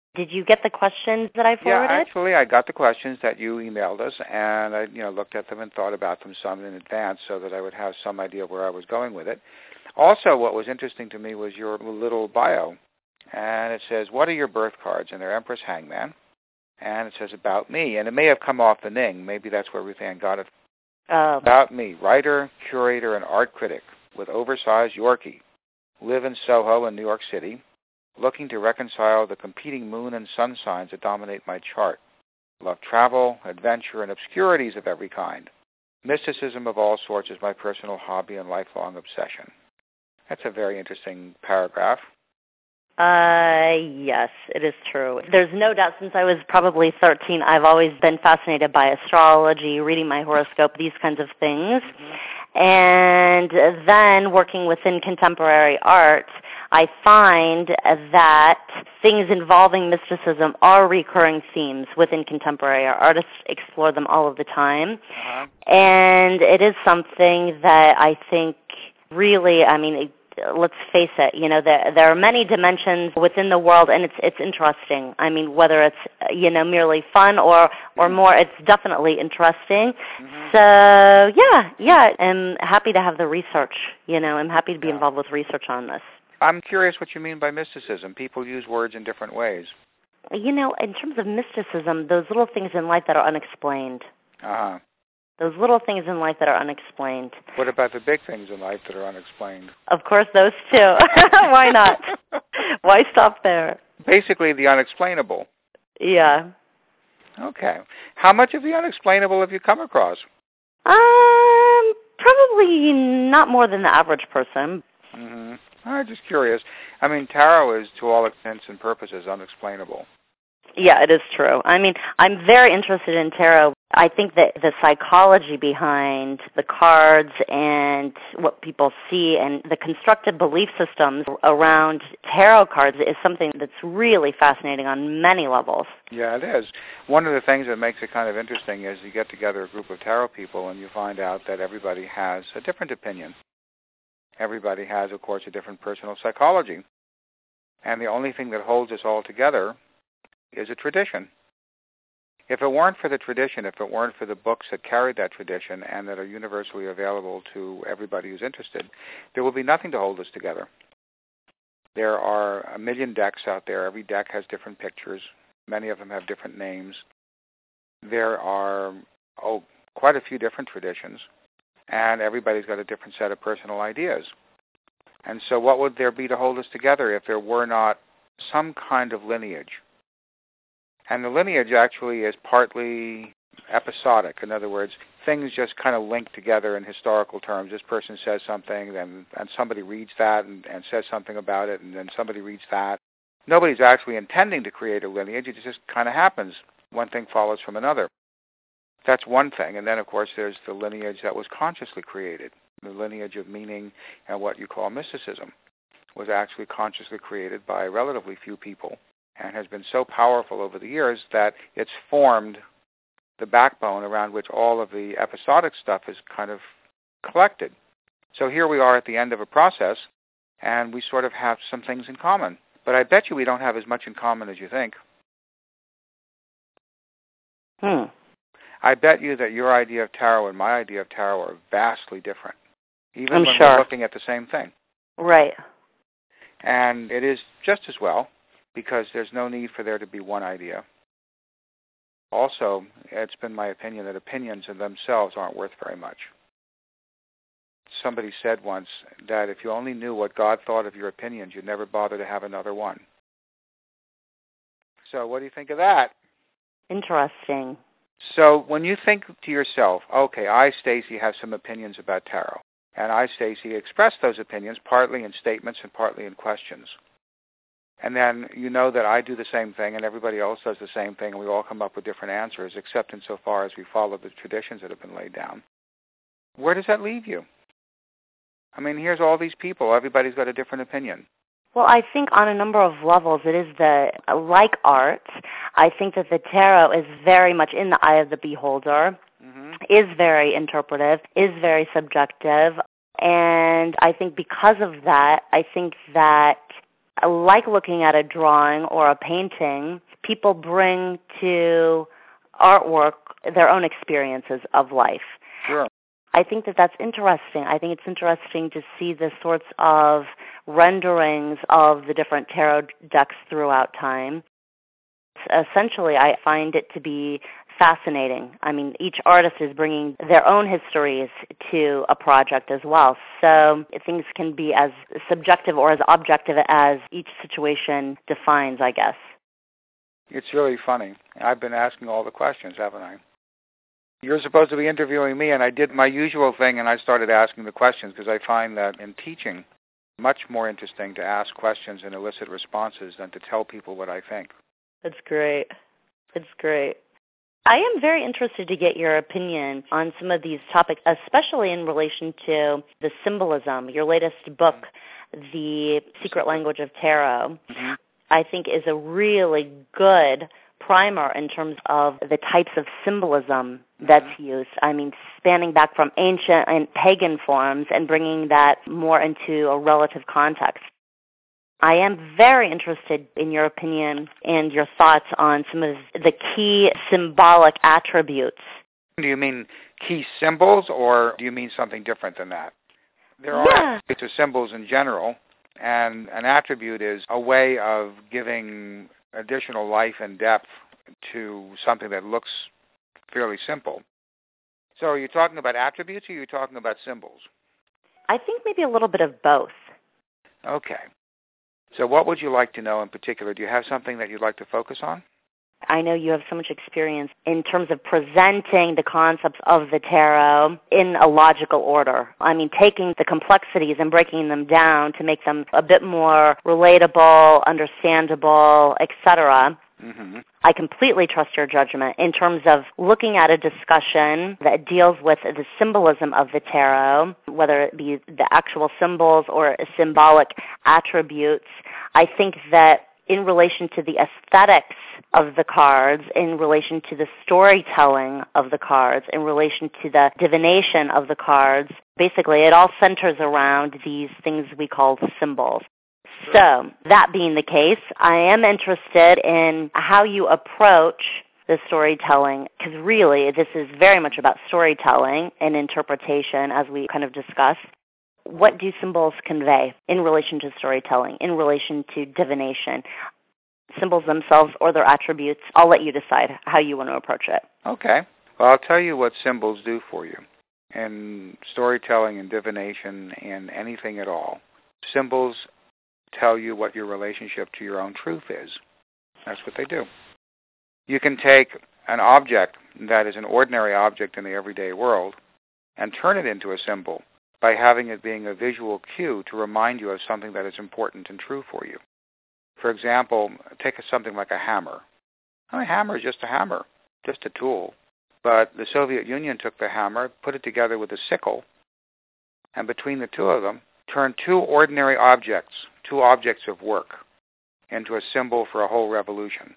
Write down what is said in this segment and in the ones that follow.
Did you get the questions that I forwarded? Yeah, actually, I got the questions that you emailed us, and I looked at them and thought about them some in advance so that I would have some idea where I was going with it. Also, what was interesting to me was your little bio, and it says, what are your birth cards? And they're Empress Hangman, and it says about me, and it may have come off the Ning. Maybe that's where Ruth Ann got it. About me, writer, curator, and art critic with oversized Yorkie. Live in Soho in New York City. Looking to reconcile the competing moon and sun signs that dominate my chart. Love travel, adventure, and obscurities of every kind. Mysticism of all sorts is my personal hobby and lifelong obsession. That's a very interesting paragraph. Yes, it is true. There's no doubt since I was probably 13, I've always been fascinated by astrology, reading my horoscope, these kinds of things. And then working within contemporary art, I find that things involving mysticism are recurring themes within contemporary art. Artists explore them all of the time. And it is something that I think really, let's face it, there are many dimensions within the world, and it's interesting. Whether it's, merely fun or more, it's definitely interesting. So, yeah, I'm happy to have the research. I'm happy to be involved with research on this. I'm curious what you mean by mysticism. People use words in different ways. In terms of mysticism, those little things in life that are unexplained. Those little things in life that are unexplained. What about the big things in life that are unexplained? Of course, those too. Why not? Why stop there? Basically, the unexplainable. Yeah. Okay. How much of the unexplainable have you come across? Probably not more than the average person. I'm just curious. Tarot is, to all intents and purposes, unexplainable. Yeah, it is true. I'm very interested in tarot. I think that the psychology behind the cards and what people see and the constructed belief systems around tarot cards is something that's really fascinating on many levels. Yeah, it is. One of the things that makes it kind of interesting is you get together a group of tarot people and you find out that everybody has a different opinion. Everybody has, of course, a different personal psychology. And the only thing that holds us all together is a tradition. If it weren't for the tradition, if it weren't for the books that carried that tradition and that are universally available to everybody who's interested, there will be nothing to hold us together. There are a million decks out there. Every deck has different pictures. Many of them have different names. There are, quite a few different traditions, and everybody's got a different set of personal ideas. And so what would there be to hold us together if there were not some kind of lineage? And the lineage actually is partly episodic. In other words, things just kind of link together in historical terms. This person says something, and somebody reads that and says something about it, and then somebody reads that. Nobody's actually intending to create a lineage. It just kind of happens. One thing follows from another. That's one thing. And then, of course, there's the lineage that was consciously created. The lineage of meaning and what you call mysticism was actually consciously created by relatively few people, and has been so powerful over the years that it's formed the backbone around which all of the episodic stuff is kind of collected. So here we are at the end of a process, and we sort of have some things in common. But I bet you we don't have as much in common as you think. I bet you that your idea of tarot and my idea of tarot are vastly different, even when we're looking at the same thing. Right. And it is just as well, because there's no need for there to be one idea. Also, it's been my opinion that opinions in themselves aren't worth very much. Somebody said once that if you only knew what God thought of your opinions, you'd never bother to have another one. So what do you think of that? Interesting. So when you think to yourself, okay, I, Stacy, have some opinions about tarot, and I, Stacy, express those opinions partly in statements and partly in questions. And then you know that I do the same thing and everybody else does the same thing, and we all come up with different answers, except insofar as we follow the traditions that have been laid down. Where does that leave you? Here's all these people. Everybody's got a different opinion. Well, I think on a number of levels it is like art. I think that the tarot is very much in the eye of the beholder, is very interpretive, is very subjective. And I think because of that, I think that like looking at a drawing or a painting, people bring to artwork their own experiences of life. Sure. I think that that's interesting. I think it's interesting to see the sorts of renderings of the different tarot decks throughout time. Essentially, I find it to be fascinating. I mean, each artist is bringing their own histories to a project as well. So things can be as subjective or as objective as each situation defines, I guess. It's really funny. I've been asking all the questions, haven't I? You're supposed to be interviewing me, and I did my usual thing, and I started asking the questions because I find that in teaching, much more interesting to ask questions and elicit responses than to tell people what I think. That's great. It's great. I am very interested to get your opinion on some of these topics, especially in relation to the symbolism. Your latest book, The Secret Language of Tarot, I think is a really good primer in terms of the types of symbolism that's used. I mean, spanning back from ancient and pagan forms and bringing that more into a relative context. I am very interested in your opinion and your thoughts on some of the key symbolic attributes. Do you mean key symbols, or do you mean something different than that? There are attributes of symbols in general, and an attribute is a way of giving additional life and depth to something that looks fairly simple. So are you talking about attributes, or are you talking about symbols? I think maybe a little bit of both. Okay. So what would you like to know in particular? Do you have something that you'd like to focus on? I know you have so much experience in terms of presenting the concepts of the tarot in a logical order. I mean, taking the complexities and breaking them down to make them a bit more relatable, understandable, etc. I completely trust your judgment in terms of looking at a discussion that deals with the symbolism of the tarot, whether it be the actual symbols or symbolic attributes. I think that in relation to the aesthetics of the cards, in relation to the storytelling of the cards, in relation to the divination of the cards, basically it all centers around these things we call symbols. So, that being the case, I am interested in how you approach the storytelling, because really this is very much about storytelling and interpretation, as we kind of discussed. What do symbols convey in relation to storytelling, in relation to divination? Symbols themselves or their attributes, I'll let you decide how you want to approach it. Okay. Well, I'll tell you what symbols do for you. In storytelling and divination and anything at all, symbols tell you what your relationship to your own truth is. That's what they do. You can take an object that is an ordinary object in the everyday world and turn it into a symbol by having it being a visual cue to remind you of something that is important and true for you. For example, take something like a hammer. A hammer is just a hammer, just a tool. But the Soviet Union took the hammer, put it together with a sickle, and between the two of them, turned two ordinary objects, two objects of work, into a symbol for a whole revolution.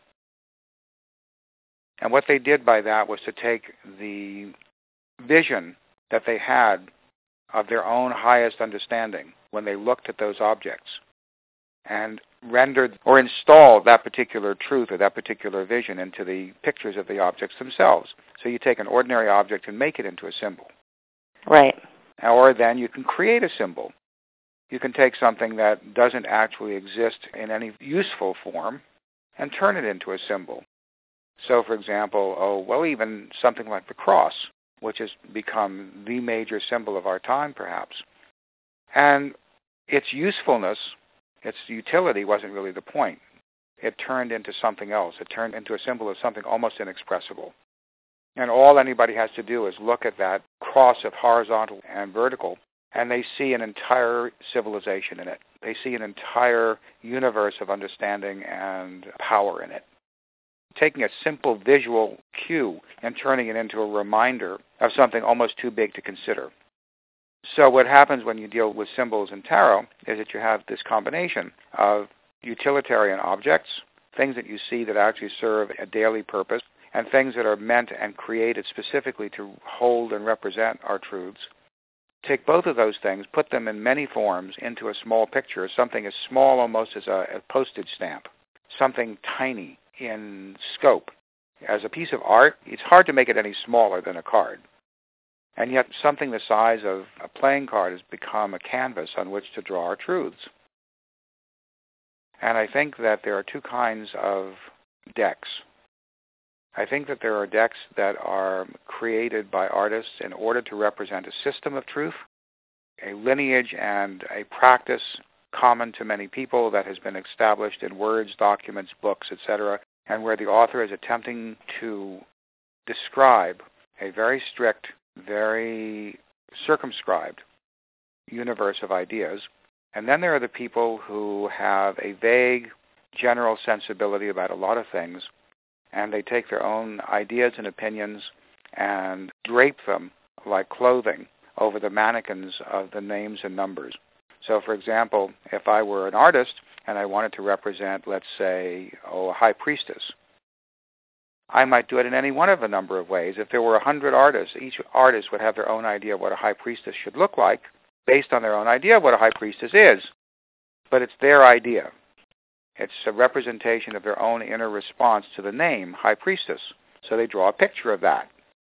And what they did by that was to take the vision that they had of their own highest understanding when they looked at those objects and rendered or installed that particular truth or that particular vision into the pictures of the objects themselves. So you take an ordinary object and make it into a symbol. Right. Or then you can create a symbol. You can take something that doesn't actually exist in any useful form and turn it into a symbol. So, for example, even something like the cross, which has become the major symbol of our time, perhaps. And its usefulness, its utility wasn't really the point. It turned into something else. It turned into a symbol of something almost inexpressible. And all anybody has to do is look at that cross of horizontal and vertical, and they see an entire civilization in it. They see an entire universe of understanding and power in it. Taking a simple visual cue and turning it into a reminder of something almost too big to consider. So what happens when you deal with symbols in tarot is that you have this combination of utilitarian objects, things that you see that actually serve a daily purpose, and things that are meant and created specifically to hold and represent our truths. take both of those things, put them in many forms into a small picture, something as small almost as a postage stamp, something tiny in scope. As a piece of art, it's hard to make it any smaller than a card. And yet something the size of a playing card has become a canvas on which to draw our truths. And I think that there are two kinds of decks. I think that there are decks that are created by artists in order to represent a system of truth, a lineage and a practice common to many people that has been established in words, documents, books, etc., and where the author is attempting to describe a very strict, very circumscribed universe of ideas. And then there are the people who have a vague, general sensibility about a lot of things, and they take their own ideas and opinions and drape them like clothing over the mannequins of the names and numbers. So, for example, if I were an artist and I wanted to represent, let's say, a high priestess, I might do it in any one of a number of ways. If there were 100 artists, each artist would have their own idea of what a high priestess should look like based on their own idea of what a high priestess is. But it's their idea. It's a representation of their own inner response to the name, high priestess. So they draw a picture of that.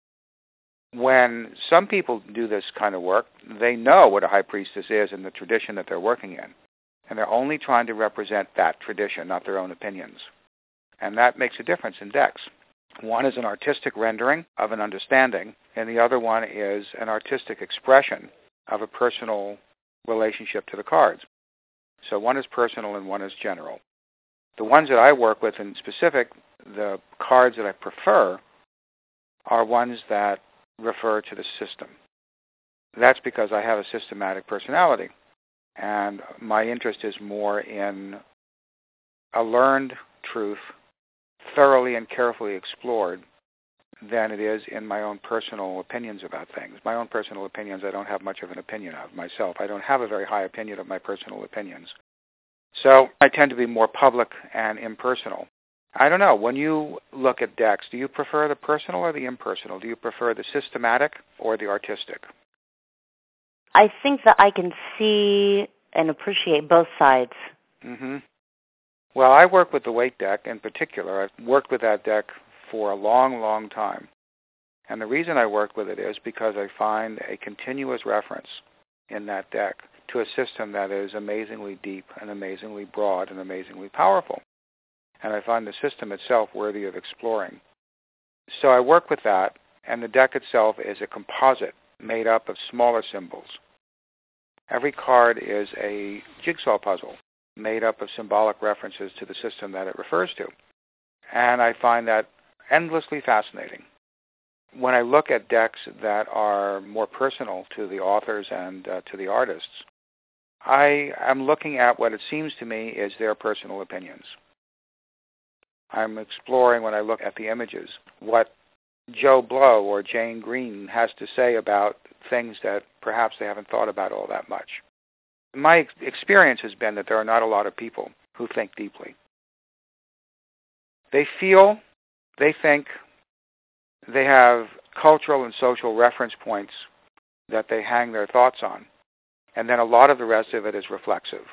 When some people do this kind of work, they know what a high priestess is in the tradition that they're working in. And they're only trying to represent that tradition, not their own opinions. And that makes a difference in decks. One is an artistic rendering of an understanding, and the other one is an artistic expression of a personal relationship to the cards. So one is personal and one is general. The ones that I work with in specific, the cards that I prefer, are ones that refer to the system. That's because I have a systematic personality, and my interest is more in a learned truth, thoroughly and carefully explored, than it is in my own personal opinions about things. My own personal opinions I don't have much of an opinion of myself. I don't have a very high opinion of my personal opinions. So I tend to be more public and impersonal. I don't know. When you look at decks, do you prefer the personal or the impersonal? Do you prefer the systematic or the artistic? I think that I can see and appreciate both sides. Mm-hmm. Well, I work with the weight deck in particular. I've worked with that deck for a long, long time. And the reason I work with it is because I find a continuous reference in that deck to a system that is amazingly deep and amazingly broad and amazingly powerful. And I find the system itself worthy of exploring. So I work with that, and the deck itself is a composite made up of smaller symbols. Every card is a jigsaw puzzle made up of symbolic references to the system that it refers to. And I find that endlessly fascinating. When I look at decks that are more personal to the authors and to the artists, I am looking at what it seems to me is their personal opinions. I'm exploring, when I look at the images, what Joe Blow or Jane Green has to say about things that perhaps they haven't thought about all that much. My experience has been that there are not a lot of people who think deeply. They feel, they think, they have cultural and social reference points that they hang their thoughts on, and then a lot of the rest of it is reflexive.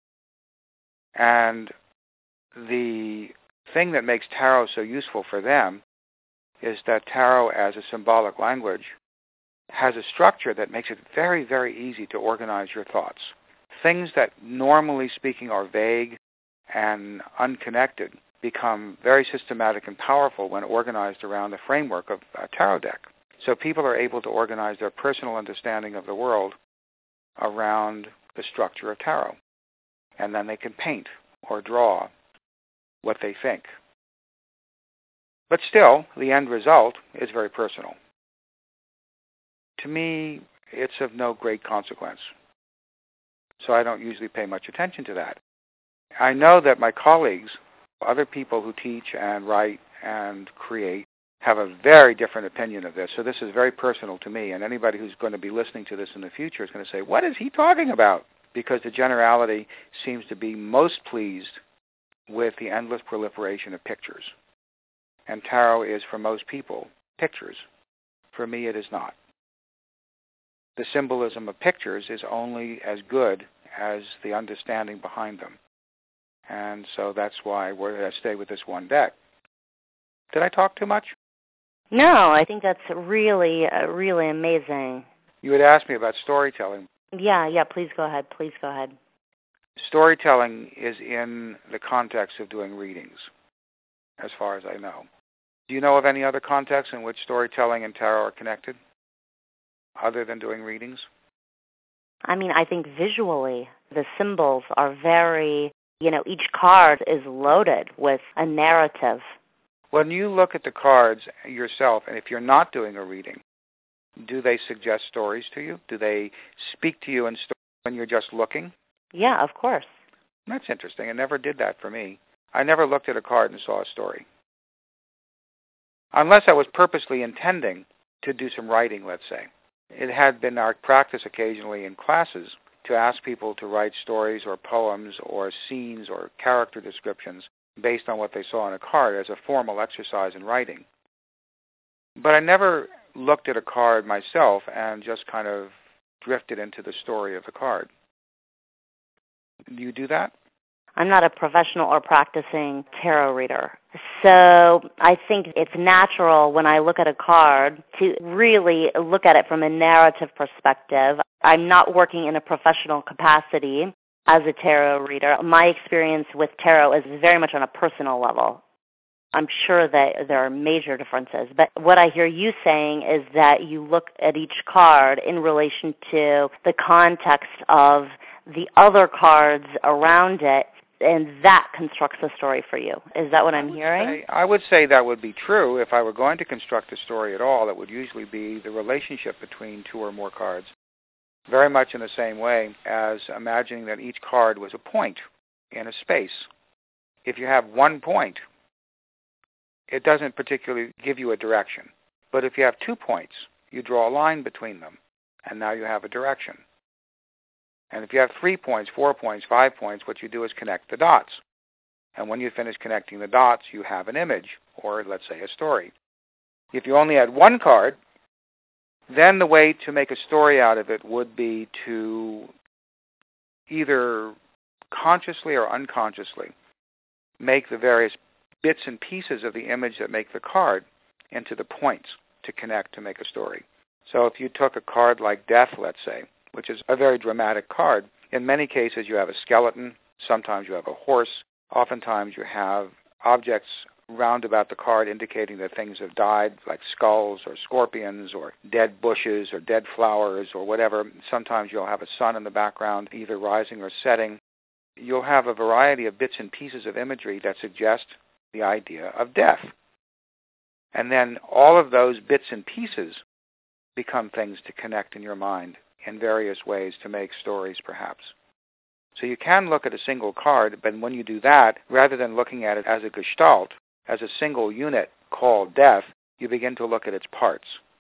And the thing that makes tarot so useful for them is that tarot as a symbolic language has a structure that makes it very, very easy to organize your thoughts. Things that normally speaking are vague and unconnected become very systematic and powerful when organized around the framework of a tarot deck. So people are able to organize their personal understanding of the world around the structure of tarot. And then they can paint or draw what they think. But still, the end result is very personal. To me, it's of no great consequence. So I don't usually pay much attention to that. I know that my colleagues, other people who teach and write and create, have a very different opinion of this. So this is very personal to me, and anybody who's going to be listening to this in the future is going to say, what is he talking about? Because the generality seems to be most pleased with the endless proliferation of pictures. And tarot is, for most people, pictures. For me, it is not. the symbolism of pictures is only as good as the understanding behind them. And so that's why I stay with this one deck. Did I talk too much? No, I think that's really, really amazing. You had asked me about storytelling. Yeah, please go ahead. Storytelling is in the context of doing readings, as far as I know. Do you know of any other contexts in which storytelling and tarot are connected, other than doing readings? I mean, I think visually the symbols are very, each card is loaded with a narrative. When you look at the cards yourself, and if you're not doing a reading, do they suggest stories to you? Do they speak to you in stories when you're just looking? Yeah, of course. That's interesting. It never did that for me. I never looked at a card and saw a story. Unless I was purposely intending to do some writing, let's say. It had been our practice occasionally in classes to ask people to write stories or poems or scenes or character descriptions based on what they saw on a card as a formal exercise in writing. But I never looked at a card myself and just kind of drifted into the story of the card. Do you do that? I'm not a professional or practicing tarot reader. So I think it's natural when I look at a card to really look at it from a narrative perspective. I'm not working in a professional capacity as a tarot reader. My experience with tarot is very much on a personal level. I'm sure that there are major differences. But what I hear you saying is that you look at each card in relation to the context of the other cards around it, and that constructs a story for you. Is that what I'm hearing? I would say that would be true. If I were going to construct a story at all, it would usually be the relationship between two or more cards, very much in the same way as imagining that each card was a point in a space. If you have one point, it doesn't particularly give you a direction. But if you have 2 points, you draw a line between them, and now you have a direction. And if you have 3 points, 4 points, 5 points, what you do is connect the dots. And when you finish connecting the dots, you have an image, or let's say a story. If you only had one card, then the way to make a story out of it would be to either consciously or unconsciously make the various bits and pieces of the image that make the card into the points to connect to make a story. So if you took a card like Death, let's say, which is a very dramatic card, in many cases you have a skeleton, sometimes you have a horse, oftentimes you have objects round about the card indicating that things have died, like skulls or scorpions or dead bushes or dead flowers or whatever. Sometimes you'll have a sun in the background, either rising or setting. You'll have a variety of bits and pieces of imagery that suggest the idea of death. And then all of those bits and pieces become things to connect in your mind in various ways to make stories, perhaps. So you can look at a single card, but when you do that, rather than looking at it as a gestalt, as a single unit called death, you begin to look at its parts.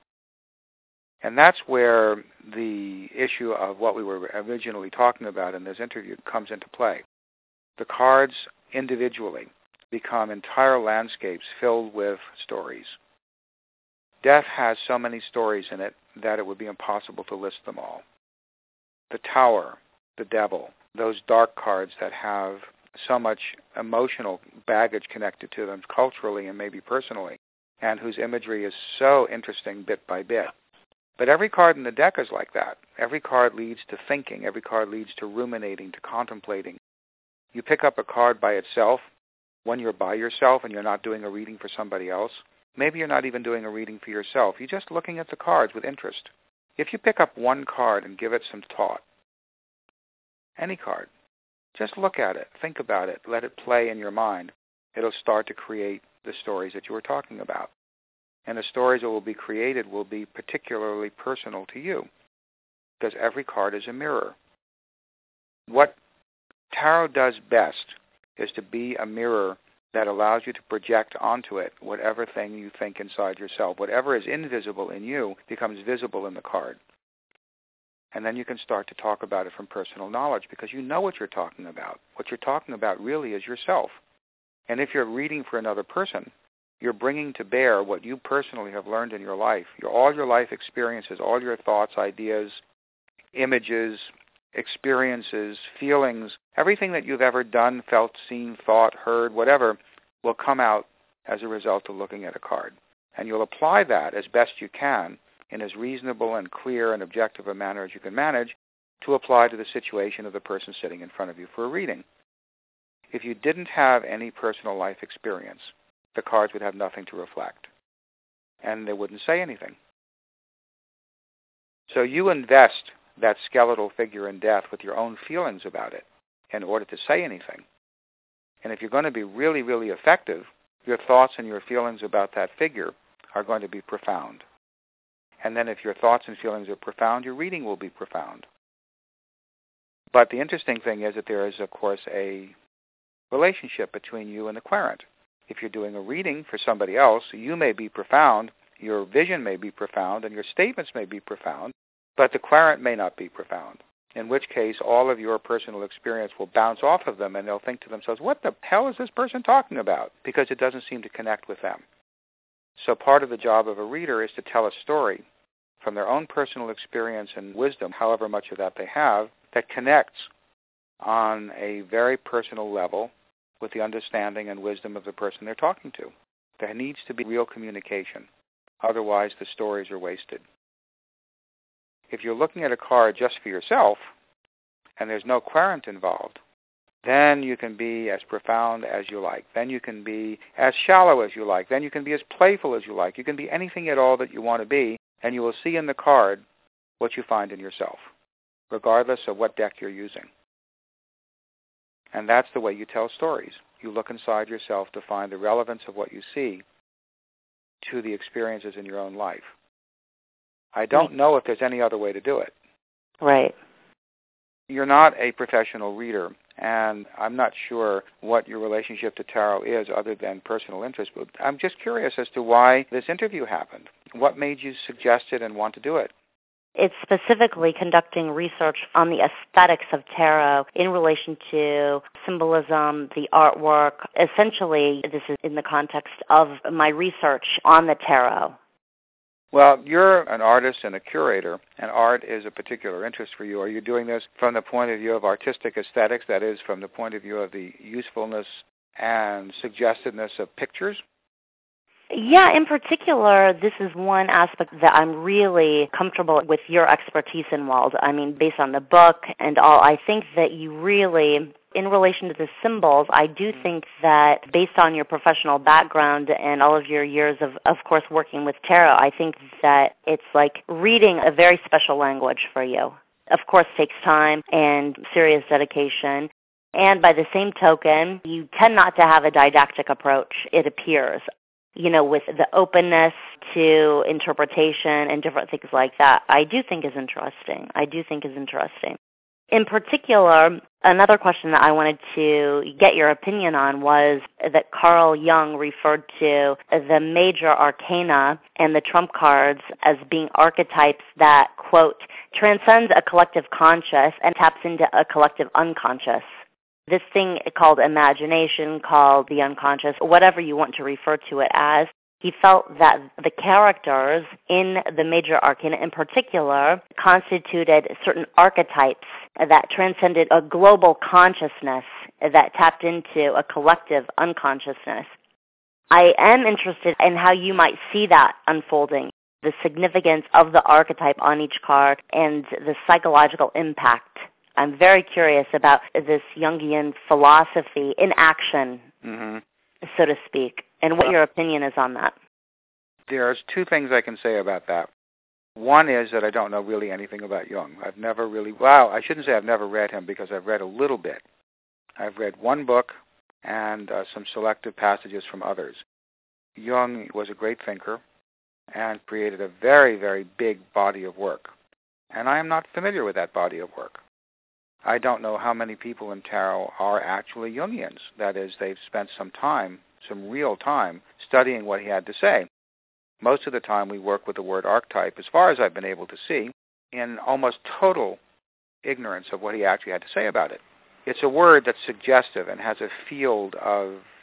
And that's where the issue of what we were originally talking about in this interview comes into play. The cards individually become entire landscapes filled with stories. Death has so many stories in it that it would be impossible to list them all. The Tower, the Devil, those dark cards that have so much emotional baggage connected to them culturally and maybe personally, and whose imagery is so interesting bit by bit. But every card in the deck is like that. Every card leads to thinking. Every card leads to ruminating, to contemplating. You pick up a card by itself when you're by yourself and you're not doing a reading for somebody else. Maybe you're not even doing a reading for yourself. You're just looking at the cards with interest. If you pick up one card and give it some thought, any card, just look at it, think about it, let it play in your mind. It'll start to create the stories that you were talking about. And the stories that will be created will be particularly personal to you, because every card is a mirror. What tarot does best is to be a mirror that allows you to project onto it whatever thing you think inside yourself. Whatever is invisible in you becomes visible in the card. And then you can start to talk about it from personal knowledge because you know what you're talking about. What you're talking about really is yourself. And if you're reading for another person, You're bringing to bear what you personally have learned in your life, all your life experiences, all your thoughts, ideas, images, experiences, feelings, everything that you've ever done, felt, seen, thought, heard, whatever, will come out as a result of looking at a card. And you'll apply that as best you can in as reasonable and clear and objective a manner as you can manage to apply to the situation of the person sitting in front of you for a reading. If you didn't have any personal life experience, the cards would have nothing to reflect, and they wouldn't say anything. So you invest that skeletal figure in death with your own feelings about it in order to say anything. And if you're going to be really, really effective, your thoughts and your feelings about that figure are going to be profound. And then if your thoughts and feelings are profound, your reading will be profound. But the interesting thing is that there is, of course, a relationship between you and the querent. If you're doing a reading for somebody else, you may be profound, your vision may be profound, and your statements may be profound, but the querent may not be profound, in which case all of your personal experience will bounce off of them, and they'll think to themselves, what the hell is this person talking about? Because it doesn't seem to connect with them. So part of the job of a reader is to tell a story from their own personal experience and wisdom, however much of that they have, that connects on a very personal level with the understanding and wisdom of the person they're talking to. There needs to be real communication. Otherwise, the stories are wasted. If you're looking at a card just for yourself, and there's no querent involved, then you can be as profound as you like. Then you can be as shallow as you like. Then you can be as playful as you like. You can be anything at all that you want to be, and you will see in the card what you find in yourself, regardless of what deck you're using. And that's the way you tell stories. You look inside yourself to find the relevance of what you see to the experiences in your own life. I don't know if there's any other way to do it. Right. You're not a professional reader, and I'm not sure what your relationship to tarot is other than personal interest, but I'm just curious as to why this interview happened. What made you suggest it and want to do it? It's specifically conducting research on the aesthetics of tarot in relation to symbolism, the artwork. Essentially, this is in the context of my research on the tarot. Well, you're an artist and a curator, and art is a particular interest for you. Are you doing this from the point of view of artistic aesthetics, that is, from the point of view of the usefulness and suggestiveness of pictures? Yeah, in particular, this is one aspect that I'm really comfortable with your expertise in, Wald. I mean, based on the book and all, I think that you really, in relation to the symbols, I do think that based on your professional background and all of your years of course, working with tarot, I think that it's like reading a very special language for you. Of course, it takes time and serious dedication. And by the same token, you tend not to have a didactic approach, it appears. You know, with the openness to interpretation and different things like that, I do think is interesting. In particular, another question that I wanted to get your opinion on was that Carl Jung referred to the major arcana and the trump cards as being archetypes that, quote, transcends a collective conscious and taps into a collective unconscious. This thing called imagination, called the unconscious, whatever you want to refer to it as, he felt that the characters in the major arcana in particular constituted certain archetypes that transcended a global consciousness that tapped into a collective unconsciousness. I am interested in how you might see that unfolding, the significance of the archetype on each card and the psychological impact. I'm very curious about this Jungian philosophy in action, so to speak, and what your opinion is on that. There's two things I can say about that. One is that I don't know really anything about Jung. I've never really, I shouldn't say I've never read him because I've read a little bit. I've read one book and some selective passages from others. Jung was a great thinker and created a very, very big body of work. And I am not familiar with that body of work. I don't know how many people in tarot are actually Jungians. That is, they've spent some time, some real time, studying what he had to say. Most of the time we work with the word archetype, as far as I've been able to see, in almost total ignorance of what he actually had to say about it. It's a word that's suggestive and has a field of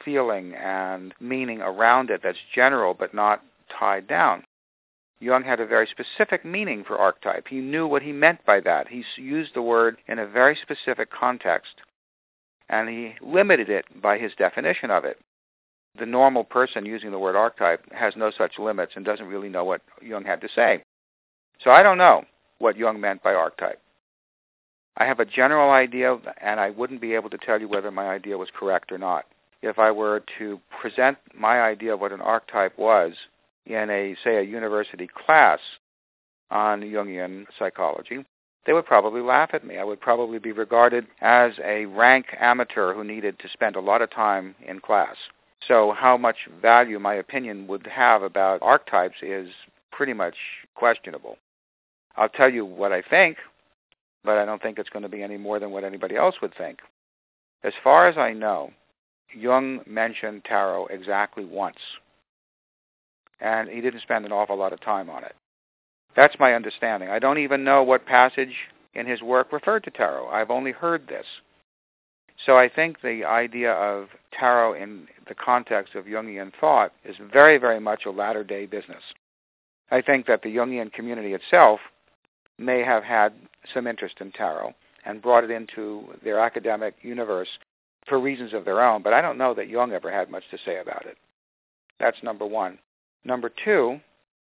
feeling and meaning around it that's general but not tied down. Jung had a very specific meaning for archetype. He knew what he meant by that. He used the word in a very specific context, and he limited it by his definition of it. The normal person using the word archetype has no such limits and doesn't really know what Jung had to say. So I don't know what Jung meant by archetype. I have a general idea, and I wouldn't be able to tell you whether my idea was correct or not. If I were to present my idea of what an archetype was in a university class on Jungian psychology, they would probably laugh at me. I would probably be regarded as a rank amateur who needed to spend a lot of time in class. So how much value my opinion would have about archetypes is pretty much questionable. I'll tell you what I think, but I don't think it's going to be any more than what anybody else would think. As far as I know, Jung mentioned tarot exactly once, and he didn't spend an awful lot of time on it. That's my understanding. I don't even know what passage in his work referred to tarot. I've only heard this. So I think the idea of tarot in the context of Jungian thought is very, very much a latter-day business. I think that the Jungian community itself may have had some interest in tarot and brought it into their academic universe for reasons of their own, but I don't know that Jung ever had much to say about it. That's number one. Number two,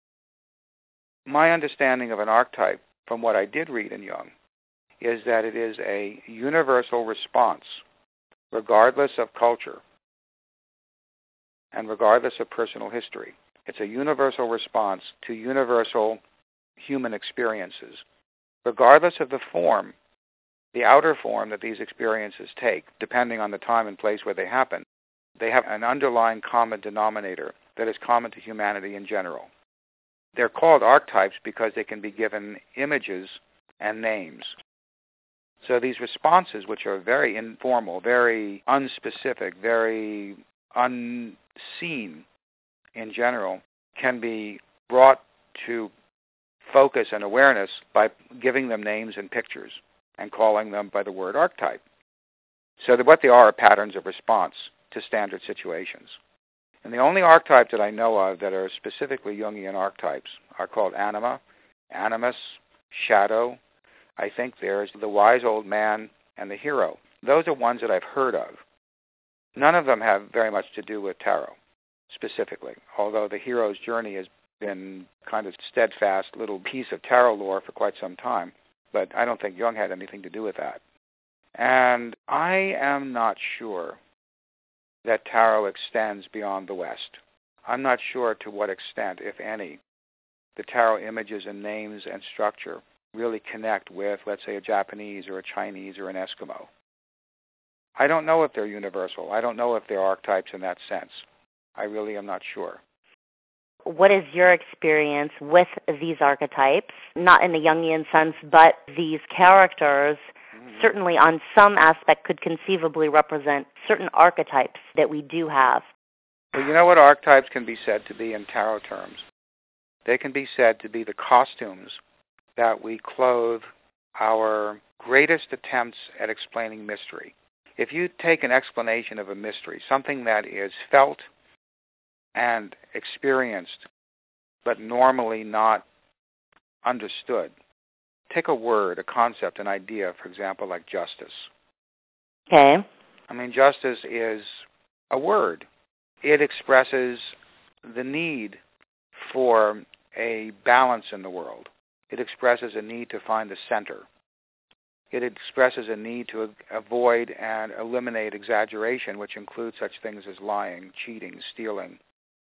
my understanding of an archetype from what I did read in Jung is that it is a universal response, regardless of culture and regardless of personal history. It's a universal response to universal human experiences, regardless of the form, the outer form that these experiences take, depending on the time and place where they happen. They have an underlying common denominator that is common to humanity in general. They're called archetypes because they can be given images and names. So these responses, which are very informal, very unspecific, very unseen in general, can be brought to focus and awareness by giving them names and pictures and calling them by the word archetype. So that what they are patterns of response to standard situations. And the only archetypes that I know of that are specifically Jungian archetypes are called anima, animus, shadow. I think there's the wise old man and the hero. Those are ones that I've heard of. None of them have very much to do with tarot, specifically, although the hero's journey has been kind of steadfast little piece of tarot lore for quite some time. But I don't think Jung had anything to do with that. And I am not sure that tarot extends beyond the West. I'm not sure to what extent, if any, the tarot images and names and structure really connect with, let's say, a Japanese or a Chinese or an Eskimo. I don't know if they're universal. I don't know if they're archetypes in that sense. I really am not sure. What is your experience with these archetypes? Not in the Jungian sense, but these characters certainly on some aspect could conceivably represent certain archetypes that we do have. Well, you know what archetypes can be said to be in tarot terms? They can be said to be the costumes that we clothe our greatest attempts at explaining mystery. If you take an explanation of a mystery, something that is felt and experienced, but normally not understood, take a word, a concept, an idea, for example, like justice. Okay. I mean, justice is a word. It expresses the need for a balance in the world. It expresses a need to find the center. It expresses a need to avoid and eliminate exaggeration, which includes such things as lying, cheating, stealing.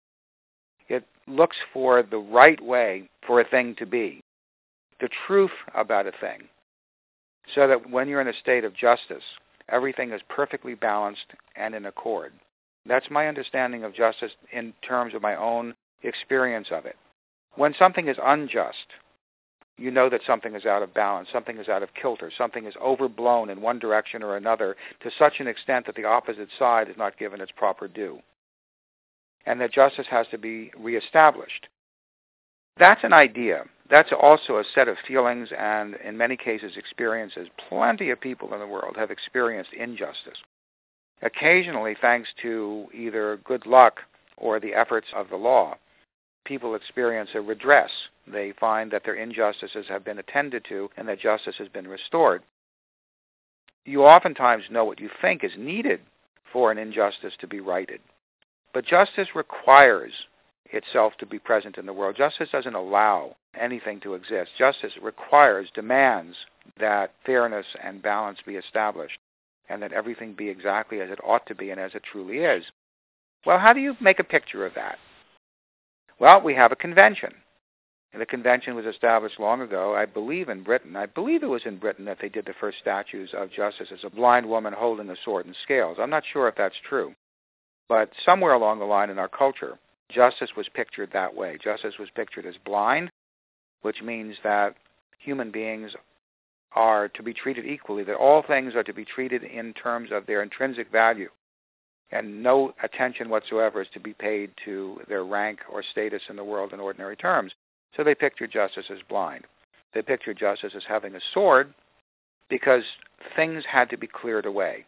It looks for the right way for a thing to be, the truth about a thing, so that when you're in a state of justice, everything is perfectly balanced and in accord. That's my understanding of justice in terms of my own experience of it. When something is unjust, you know that something is out of balance, something is out of kilter, something is overblown in one direction or another to such an extent that the opposite side is not given its proper due, and that justice has to be reestablished. That's an idea. That's also a set of feelings and, in many cases, experiences. Plenty of people in the world have experienced injustice. Occasionally, thanks to either good luck or the efforts of the law, people experience a redress. They find that their injustices have been attended to and that justice has been restored. You oftentimes know what you think is needed for an injustice to be righted. But justice requires itself to be present in the world. Justice doesn't allow anything to exist. Justice requires, demands that fairness and balance be established and that everything be exactly as it ought to be and as it truly is. Well, how do you make a picture of that? Well, we have a convention. And the convention was established long ago, I believe in Britain. I believe it was in Britain that they did the first statues of justice as a blind woman holding a sword and scales. I'm not sure if that's true. But somewhere along the line in our culture, justice was pictured that way. Justice was pictured as blind, which means that human beings are to be treated equally, that all things are to be treated in terms of their intrinsic value, and no attention whatsoever is to be paid to their rank or status in the world in ordinary terms. So they pictured justice as blind. They pictured justice as having a sword because things had to be cleared away.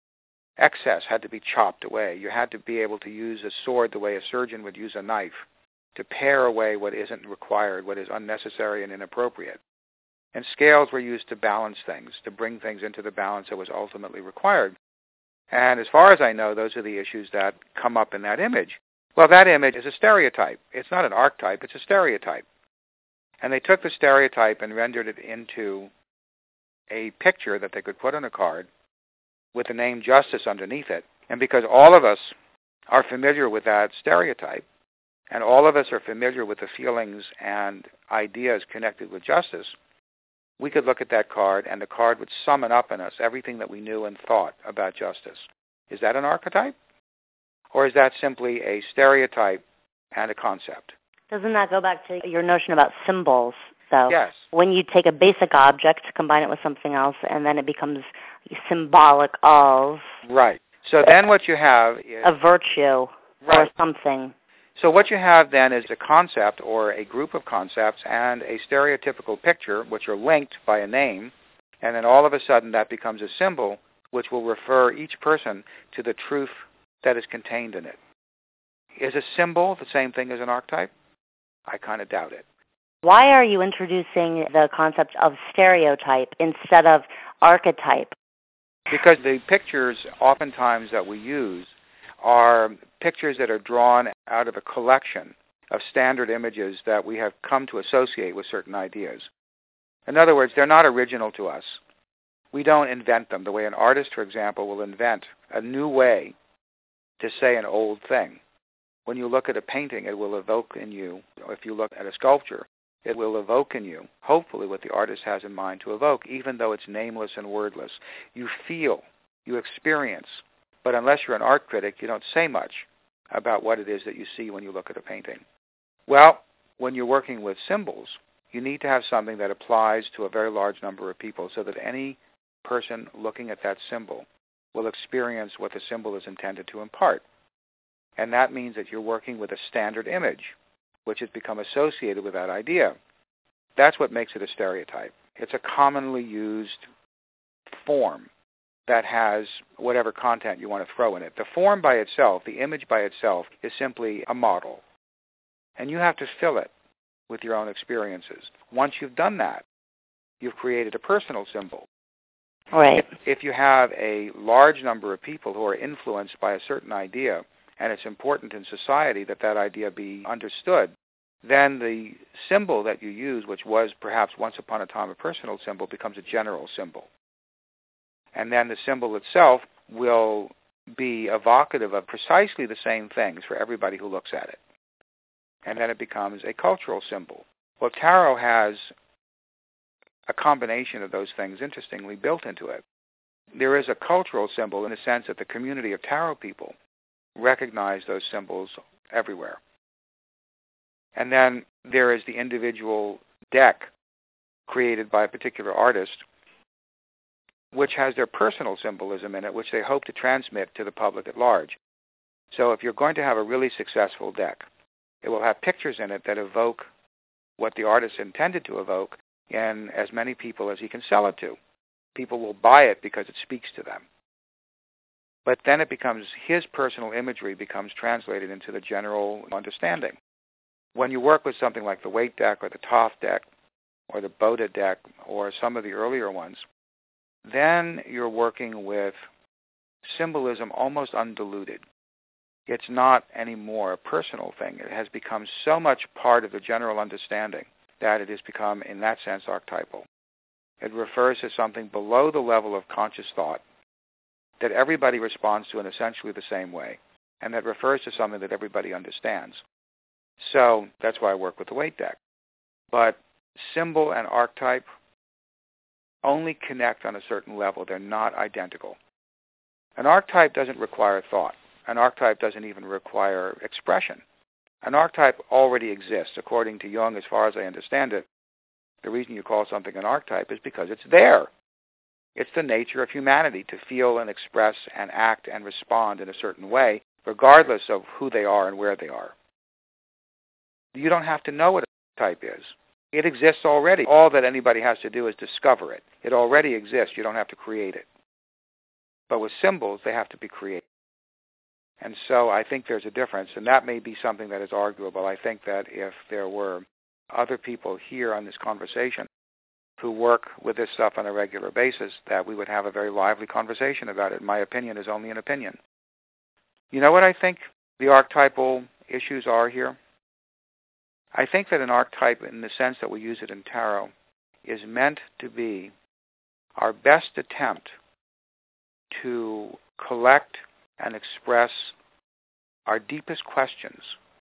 Excess had to be chopped away. You had to be able to use a sword the way a surgeon would use a knife to pare away what isn't required, what is unnecessary and inappropriate. And scales were used to balance things, to bring things into the balance that was ultimately required. And as far as I know, those are the issues that come up in that image. Well, that image is a stereotype. It's not an archetype, it's a stereotype. And they took the stereotype and rendered it into a picture that they could put on a card with the name justice underneath it. And because all of us are familiar with that stereotype, and all of us are familiar with the feelings and ideas connected with justice, we could look at that card and the card would summon up in us everything that we knew and thought about justice. Is that an archetype? Or is that simply a stereotype and a concept? Doesn't that go back to your notion about symbols, though? Yes. When you take a basic object, combine it with something else, and then it becomes symbolic of... Right. So then what you have is... a virtue or something. So what you have then is a concept or a group of concepts and a stereotypical picture, which are linked by a name, and then all of a sudden that becomes a symbol which will refer each person to the truth that is contained in it. Is a symbol the same thing as an archetype? I kind of doubt it. Why are you introducing the concept of stereotype instead of archetype? Because the pictures oftentimes that we use are pictures that are drawn out of a collection of standard images that we have come to associate with certain ideas. In other words, they're not original to us. We don't invent them the way an artist, for example, will invent a new way to say an old thing. When you look at a painting, it will evoke in you, or if you look at a sculpture, it will evoke in you, hopefully, what the artist has in mind to evoke, even though it's nameless and wordless. You feel, you experience, but unless you're an art critic, you don't say much about what it is that you see when you look at a painting. Well, when you're working with symbols, you need to have something that applies to a very large number of people so that any person looking at that symbol will experience what the symbol is intended to impart. And that means that you're working with a standard image, which has become associated with that idea. That's what makes it a stereotype. It's a commonly used form that has whatever content you want to throw in it. The form by itself, the image by itself, is simply a model. And you have to fill it with your own experiences. Once you've done that, you've created a personal symbol. Right. If you have a large number of people who are influenced by a certain idea, and it's important in society that that idea be understood, then the symbol that you use, which was perhaps once upon a time a personal symbol, becomes a general symbol. And then the symbol itself will be evocative of precisely the same things for everybody who looks at it. And then it becomes a cultural symbol. Well, tarot has a combination of those things, interestingly, built into it. There is a cultural symbol in the sense that the community of tarot people recognize those symbols everywhere. And then there is the individual deck created by a particular artist, which has their personal symbolism in it, which they hope to transmit to the public at large. So if you're going to have a really successful deck, it will have pictures in it that evoke what the artist intended to evoke in as many people as he can sell it to. People will buy it because it speaks to them. But then it becomes, his personal imagery becomes translated into the general understanding. When you work with something like the Waite deck or the Thoth deck or the Bodha deck or some of the earlier ones, then you're working with symbolism almost undiluted. It's not anymore a personal thing. It has become so much part of the general understanding that it has become, in that sense, archetypal. It refers to something below the level of conscious thought that everybody responds to in essentially the same way, and that refers to something that everybody understands. So that's why I work with the Waite deck. But symbol and archetype only connect on a certain level. They're not identical. An archetype doesn't require thought. An archetype doesn't even require expression. An archetype already exists. According to Jung, as far as I understand it, the reason you call something an archetype is because it's there. It's the nature of humanity to feel and express and act and respond in a certain way, regardless of who they are and where they are. You don't have to know what a type is. It exists already. All that anybody has to do is discover it. It already exists. You don't have to create it. But with symbols, they have to be created. And so I think there's a difference, and that may be something that is arguable. I think that if there were other people here on this conversation who work with this stuff on a regular basis, that we would have a very lively conversation about it. My opinion is only an opinion. You know what I think the archetypal issues are here? I think that an archetype, in the sense that we use it in tarot, is meant to be our best attempt to collect and express our deepest questions,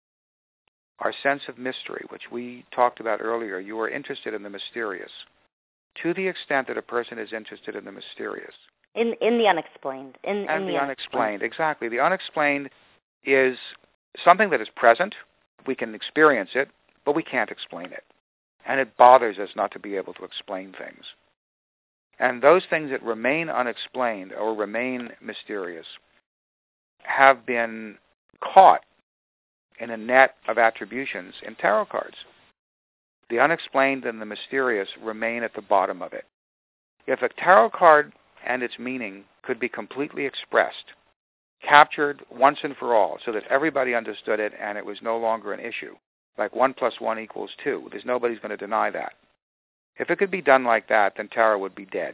our sense of mystery, which we talked about earlier. You are interested in the mysterious. To the extent that a person is interested in the mysterious. In the unexplained. In the unexplained, exactly. The unexplained is something that is present. We can experience it, but we can't explain it. And it bothers us not to be able to explain things. And those things that remain unexplained or remain mysterious have been caught in a net of attributions in tarot cards. The unexplained and the mysterious remain at the bottom of it. If a tarot card and its meaning could be completely expressed, captured once and for all, so that everybody understood it and it was no longer an issue, like 1 + 1 = 2, nobody's going to deny that. If it could be done like that, then tarot would be dead.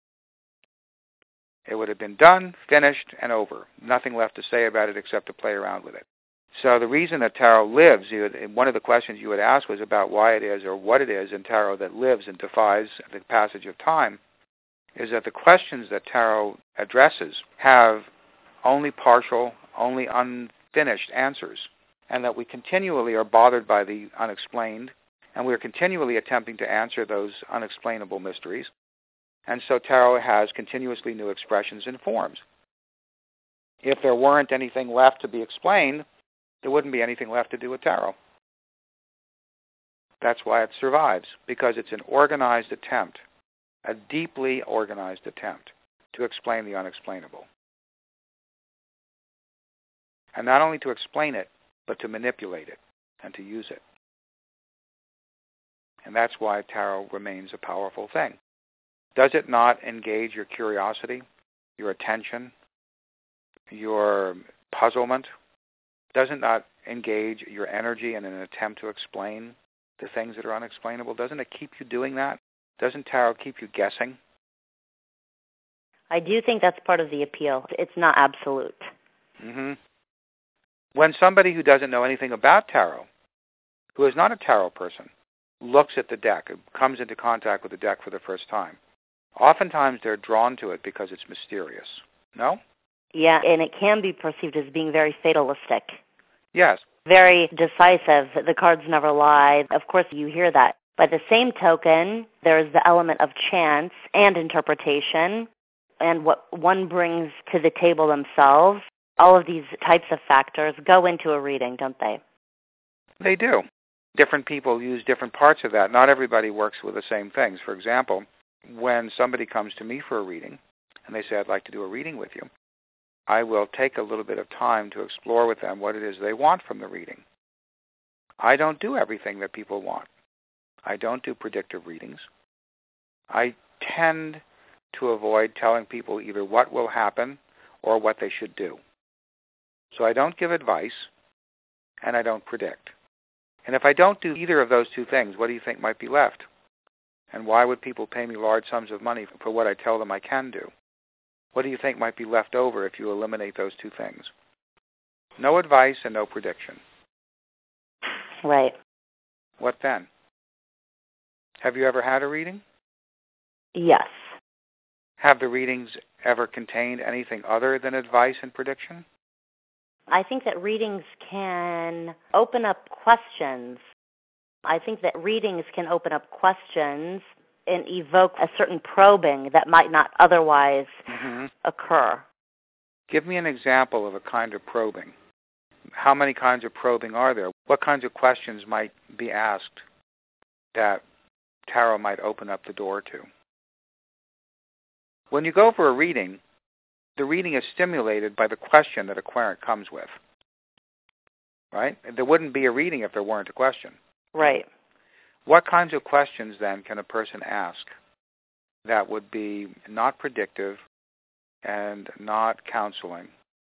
It would have been done, finished, and over. Nothing left to say about it except to play around with it. So the reason that tarot lives, one of the questions you would ask was about why it is or what it is in tarot that lives and defies the passage of time, is that the questions that tarot addresses have only partial, only unfinished answers, and that we continually are bothered by the unexplained, and we're continually attempting to answer those unexplainable mysteries. And so tarot has continuously new expressions and forms. If there weren't anything left to be explained, there wouldn't be anything left to do with tarot. That's why it survives, because it's an organized attempt, a deeply organized attempt to explain the unexplainable. And not only to explain it, but to manipulate it and to use it. And that's why tarot remains a powerful thing. Does it not engage your curiosity, your attention, your puzzlement? Does it not engage your energy in an attempt to explain the things that are unexplainable? Doesn't it keep you doing that? Doesn't tarot keep you guessing? I do think that's part of the appeal. It's not absolute. Mm-hmm. When somebody who doesn't know anything about tarot, who is not a tarot person, looks at the deck, comes into contact with the deck for the first time, oftentimes they're drawn to it because it's mysterious. No? Yeah, and it can be perceived as being very fatalistic. Yes. Very decisive. The cards never lie. Of course, you hear that. By the same token, there's the element of chance and interpretation, and what one brings to the table themselves. All of these types of factors go into a reading, don't they? They do. Different people use different parts of that. Not everybody works with the same things. For example, when somebody comes to me for a reading, and they say, I'd like to do a reading with you, I will take a little bit of time to explore with them what it is they want from the reading. I don't do everything that people want. I don't do predictive readings. I tend to avoid telling people either what will happen or what they should do. So I don't give advice, and I don't predict. And if I don't do either of those two things, what do you think might be left? And why would people pay me large sums of money for what I tell them I can do? What do you think might be left over if you eliminate those two things? No advice and no prediction. Right. What then? Have you ever had a reading? Yes. Have the readings ever contained anything other than advice and prediction? I think that readings can open up questions. I think that readings can open up questions and evoke a certain probing that might not otherwise occur. Give me an example of a kind of probing. How many kinds of probing are there? What kinds of questions might be asked that tarot might open up the door to? When you go for a reading, the reading is stimulated by the question that a querent comes with. Right? There wouldn't be a reading if there weren't a question. Right. What kinds of questions, then, can a person ask that would be not predictive and not counseling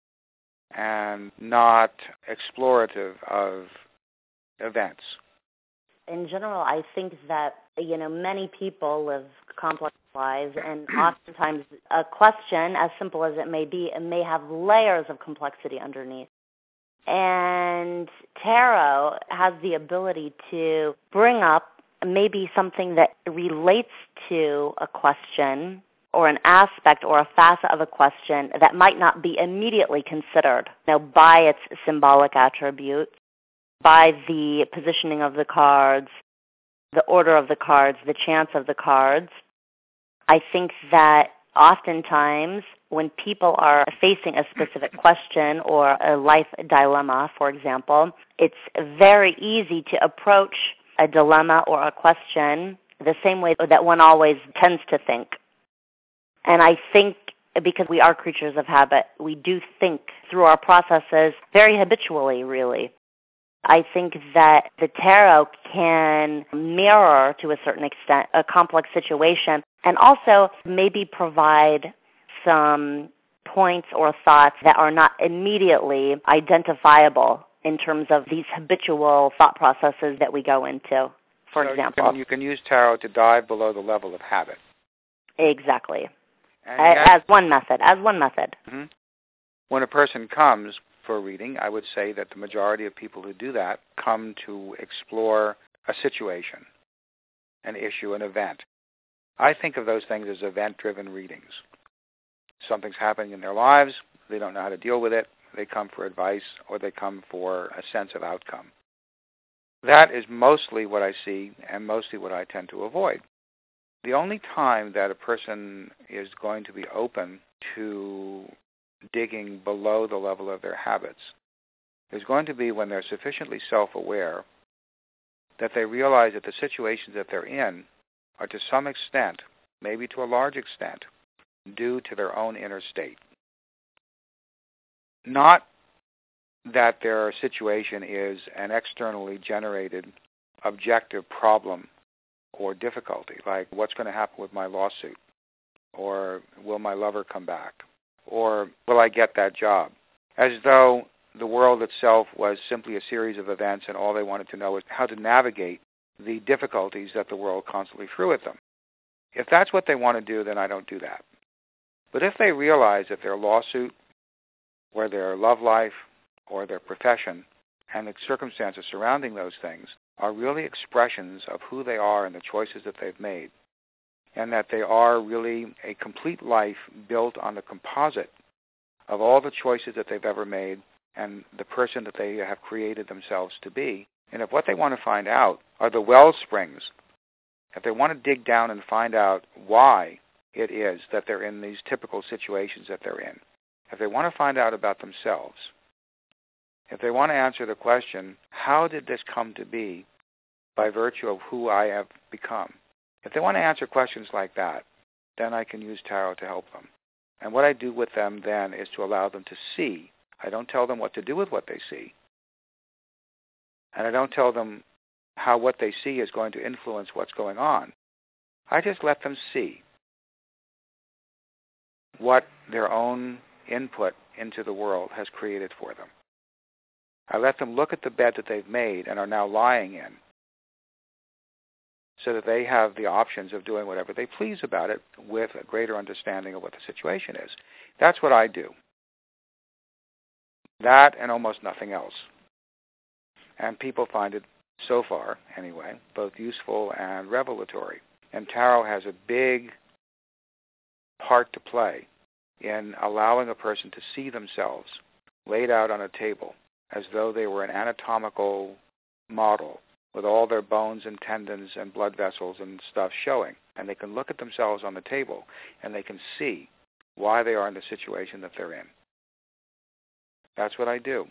and not explorative of events? In general, I think that, many people live complex lives, and oftentimes a question, as simple as it may be, it may have layers of complexity underneath. And tarot has the ability to bring up maybe something that relates to a question or an aspect or a facet of a question that might not be immediately considered, by its symbolic attributes, by the positioning of the cards, the order of the cards, the chance of the cards. I think that oftentimes when people are facing a specific question or a life dilemma, for example, it's very easy to approach a dilemma or a question the same way that one always tends to think. And I think because we are creatures of habit, we do think through our processes very habitually, really. I think that the tarot can mirror, to a certain extent, a complex situation and also maybe provide some points or thoughts that are not immediately identifiable in terms of these habitual thought processes that we go into, for example. You can use tarot to dive below the level of habit. Exactly. As one method. Mm-hmm. When a person comes for a reading, I would say that the majority of people who do that come to explore a situation, an issue, an event. I think of those things as event-driven readings. Something's happening in their lives, they don't know how to deal with it, they come for advice, or they come for a sense of outcome. That is mostly what I see and mostly what I tend to avoid. The only time that a person is going to be open to digging below the level of their habits is going to be when they're sufficiently self-aware that they realize that the situations that they're in are to some extent, maybe to a large extent, due to their own inner state. Not that their situation is an externally generated objective problem or difficulty, like what's going to happen with my lawsuit, or will my lover come back, or will I get that job, as though the world itself was simply a series of events and all they wanted to know is how to navigate the difficulties that the world constantly threw at them. If that's what they want to do, then I don't do that. But if they realize that their lawsuit or their love life or their profession and the circumstances surrounding those things are really expressions of who they are and the choices that they've made, and that they are really a complete life built on the composite of all the choices that they've ever made and the person that they have created themselves to be. And if what they want to find out are the well springs, if they want to dig down and find out why it is that they're in these typical situations that they're in, if they want to find out about themselves, if they want to answer the question, how did this come to be by virtue of who I have become? If they want to answer questions like that, then I can use tarot to help them. And what I do with them then is to allow them to see. I don't tell them what to do with what they see. And I don't tell them how what they see is going to influence what's going on. I just let them see what their own input into the world has created for them. I let them look at the bed that they've made and are now lying in, so that they have the options of doing whatever they please about it with a greater understanding of what the situation is. That's what I do. That and almost nothing else. And people find it, so far anyway, both useful and revelatory. And tarot has a big part to play in allowing a person to see themselves laid out on a table as though they were an anatomical model with all their bones and tendons and blood vessels and stuff showing. And they can look at themselves on the table and they can see why they are in the situation that they're in. That's what I do.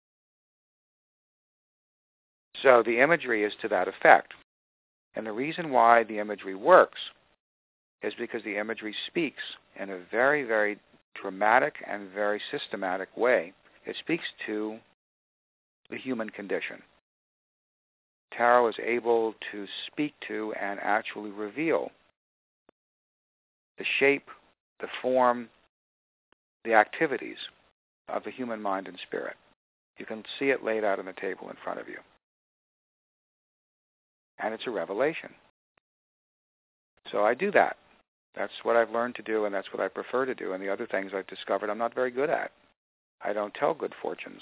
So the imagery is to that effect. And the reason why the imagery works is because the imagery speaks in a very, very dramatic and very systematic way. It speaks to the human condition. Tarot is able to speak to and actually reveal the shape, the form, the activities of the human mind and spirit. You can see it laid out on the table in front of you. And it's a revelation. So I do that. That's what I've learned to do, and that's what I prefer to do. And the other things I've discovered I'm not very good at. I don't tell good fortunes.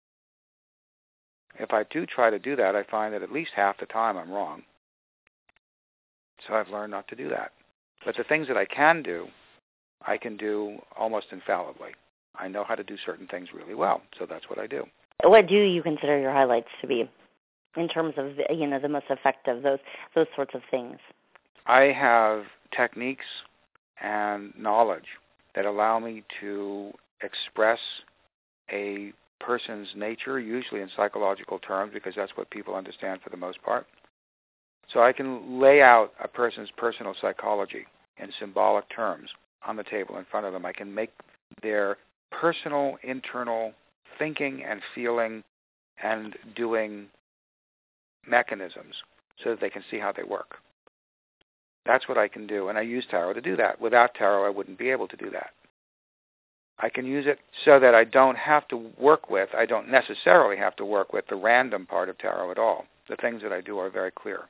If I do try to do that, I find that at least half the time I'm wrong. So I've learned not to do that. But the things that I can do almost infallibly. I know how to do certain things really well, so that's what I do. What do you consider your highlights to be in terms of, the most effective, those sorts of things? I have techniques and knowledge that allow me to express a person's nature, usually in psychological terms, because that's what people understand for the most part. So I can lay out a person's personal psychology in symbolic terms on the table in front of them. I can make their personal, internal thinking and feeling and doing mechanisms so that they can see how they work. That's what I can do, and I use tarot to do that. Without tarot, I wouldn't be able to do that. I can use it so that I don't necessarily have to work with the random part of tarot at all. The things that I do are very clear.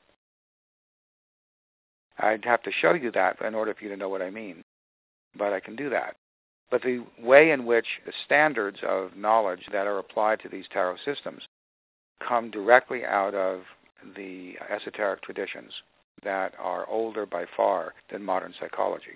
I'd have to show you that in order for you to know what I mean, but I can do that. But the way in which the standards of knowledge that are applied to these tarot systems come directly out of the esoteric traditions that are older by far than modern psychology.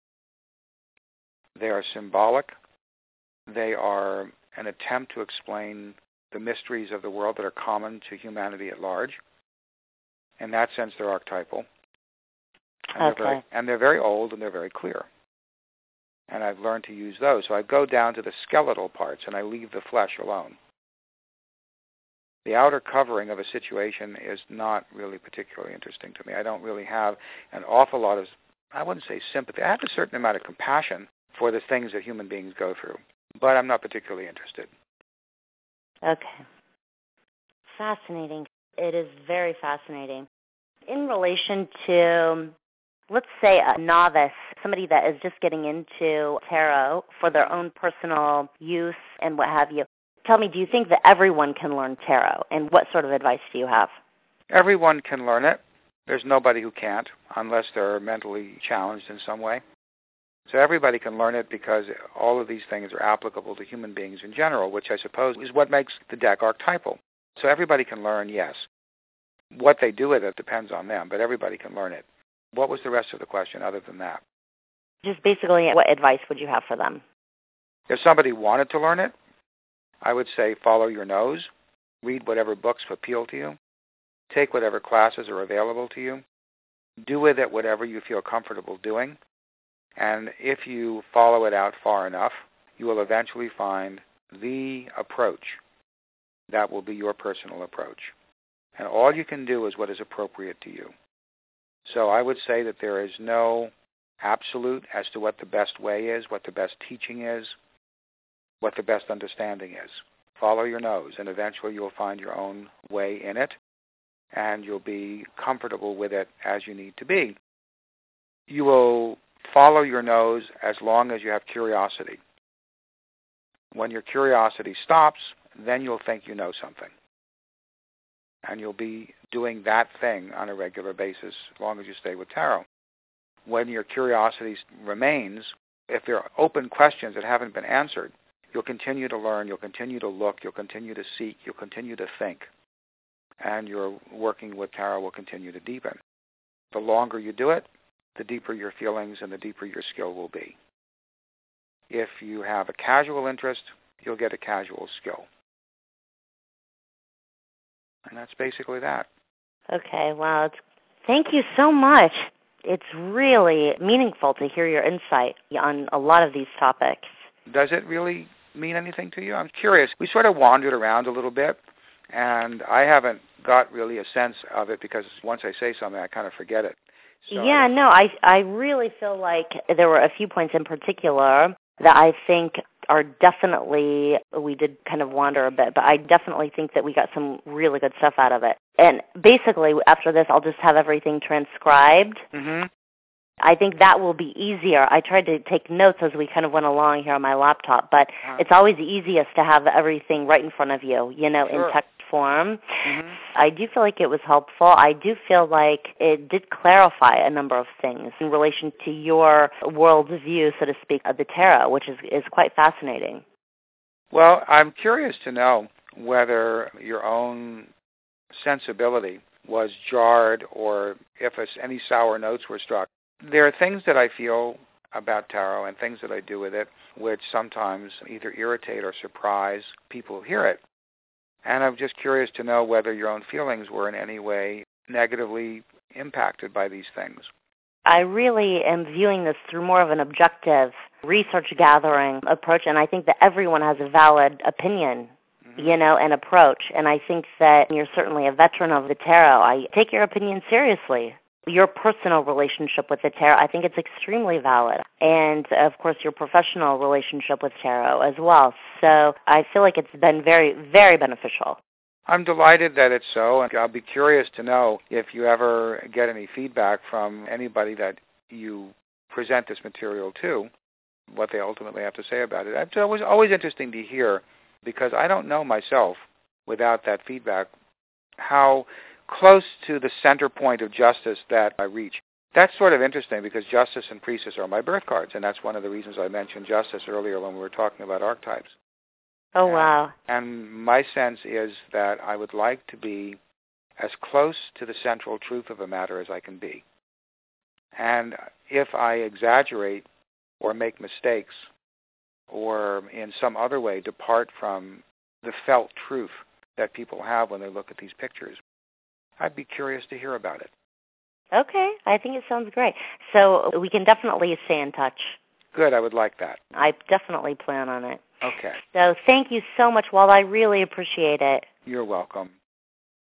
They are symbolic. They are an attempt to explain the mysteries of the world that are common to humanity at large. In that sense, they're archetypal. And they're very old and they're very clear. And I've learned to use those. So I go down to the skeletal parts and I leave the flesh alone. The outer covering of a situation is not really particularly interesting to me. I don't really have an awful lot of, I wouldn't say sympathy. I have a certain amount of compassion for the things that human beings go through, but I'm not particularly interested. Okay. Fascinating. It is very fascinating. In relation to, let's say, a novice, somebody that is just getting into tarot for their own personal use and what have you, tell me, do you think that everyone can learn tarot, and what sort of advice do you have? Everyone can learn it. There's nobody who can't, unless they're mentally challenged in some way. So everybody can learn it because all of these things are applicable to human beings in general, which I suppose is what makes the deck archetypal. So everybody can learn, yes. What they do with it depends on them, but everybody can learn it. What was the rest of the question other than that? Just basically, what advice would you have for them? If somebody wanted to learn it, I would say follow your nose, read whatever books appeal to you, take whatever classes are available to you, do with it whatever you feel comfortable doing, and if you follow it out far enough, you will eventually find the approach that will be your personal approach. And all you can do is what is appropriate to you. So I would say that there is no absolute as to what the best way is, what the best teaching is, what the best understanding is. Follow your nose, and eventually you'll find your own way in it, and you'll be comfortable with it as you need to be. You will follow your nose as long as you have curiosity. When your curiosity stops, then you'll think you know something. And you'll be doing that thing on a regular basis as long as you stay with tarot. When your curiosity remains, if there are open questions that haven't been answered, you'll continue to learn, you'll continue to look, you'll continue to seek, you'll continue to think. And your working with tarot will continue to deepen. The longer you do it, the deeper your feelings and the deeper your skill will be. If you have a casual interest, you'll get a casual skill. And that's basically that. Okay, wow. Thank you so much. It's really meaningful to hear your insight on a lot of these topics. Does it really mean anything to you? I'm curious. We sort of wandered around a little bit, and I haven't got really a sense of it because once I say something, I kind of forget it. So yeah, no, I really feel like there were a few points in particular that I think are definitely, we did kind of wander a bit, but I definitely think that we got some really good stuff out of it. And basically, after this, I'll just have everything transcribed. Mm-hmm. I think that will be easier. I tried to take notes as we kind of went along here on my laptop, but it's always easiest to have everything right in front of you, you know, Sure. in text form. Mm-hmm. I do feel like it was helpful. I do feel like it did clarify a number of things in relation to your worldview, so to speak, of the tarot, which is quite fascinating. Well, I'm curious to know whether your own sensibility was jarred or if any sour notes were struck. There are things that I feel about tarot and things that I do with it which sometimes either irritate or surprise people who hear it. And I'm just curious to know whether your own feelings were in any way negatively impacted by these things. I really am viewing this through more of an objective research-gathering approach, and I think that everyone has a valid opinion, you know, and approach. And I think that you're certainly a veteran of the tarot. I take your opinion seriously. Your personal relationship with the tarot, I think it's extremely valid. And, of course, your professional relationship with tarot as well. So I feel like it's been very, very beneficial. I'm delighted that it's so, and I'll be curious to know if you ever get any feedback from anybody that you present this material to, what they ultimately have to say about it. It's always interesting to hear, because I don't know myself, without that feedback, how close to the center point of justice that I reach. That's sort of interesting because Justice and Priestess are my birth cards, and that's one of the reasons I mentioned Justice earlier when we were talking about archetypes. Oh, wow. And my sense is that I would like to be as close to the central truth of a matter as I can be. And if I exaggerate or make mistakes or in some other way depart from the felt truth that people have when they look at these pictures, I'd be curious to hear about it. Okay, I think it sounds great. So we can definitely stay in touch. Good, I would like that. I definitely plan on it. Okay. So thank you so much, Walt. I really appreciate it. You're welcome.